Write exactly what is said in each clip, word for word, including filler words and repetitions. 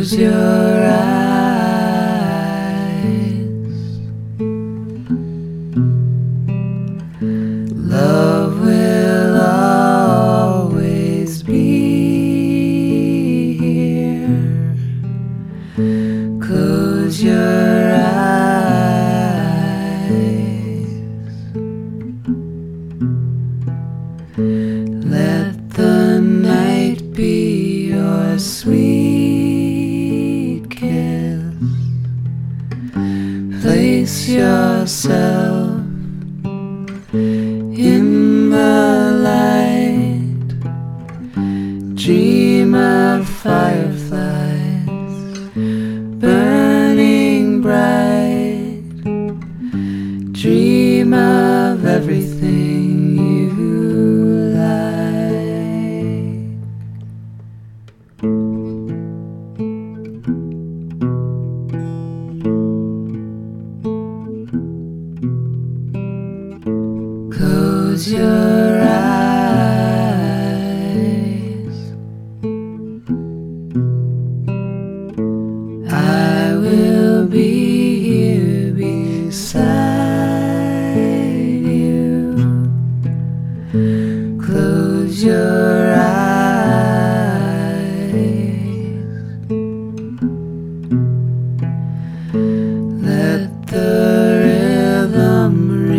Close your eyes. Love will always be here. Close your eyes. Let the night be your sweet kiss. Place yourself in the light. Dream of fireflies burning bright. Dream of everything you like. Close your eyes. I will be here beside you. Close your eyes. Let the rhythm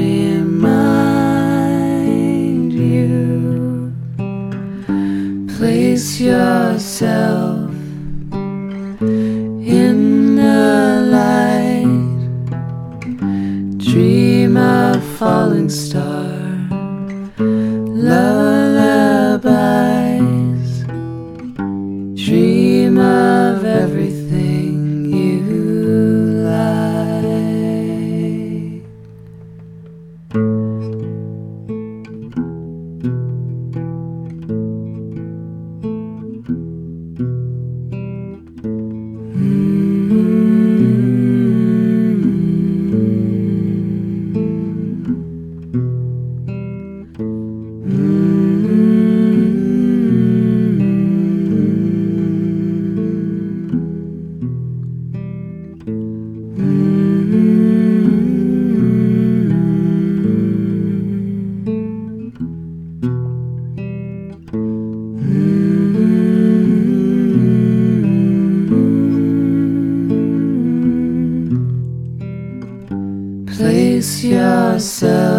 remind you. Place yourself in the light. Dream of falling star lullabies. Dream of everything you like. Place yourself